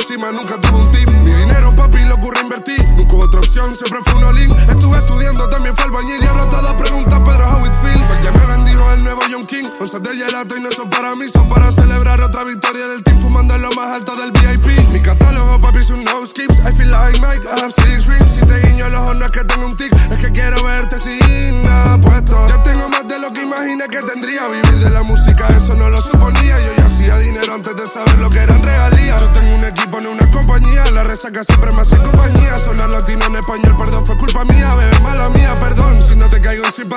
encima, nunca tuve un tip. Mi dinero, papi, lo ocurre invertir. Nunca hubo otra opción, siempre fue un all-in. Estuve estudiando, también fue albañil. Y ahora todas preguntas, pero how it feels. Pues ya me bendijo el nuevo John King. Onzas de gelato y no son para mí, son para celebrar otra victoria del team. Fumando en lo más alto del VIP. Mi catálogo, papi, son no skips. I feel like Mike, I have 6 rings. Si te guiño el ojo no es que tengo un tic, es que quiero verte sin nada puesto. Ya tengo más de lo que imaginé que tendría. Vivir de la música, eso no lo suponía. Yo ya hacía dinero antes de saber lo que eran regalías. Yo tengo un equipo, no una compañía. La resaca siempre me hace compañía. Sonar latino en español, perdón, fue culpa mía. Bebé, mala mía, perdón. Si no te caigo encima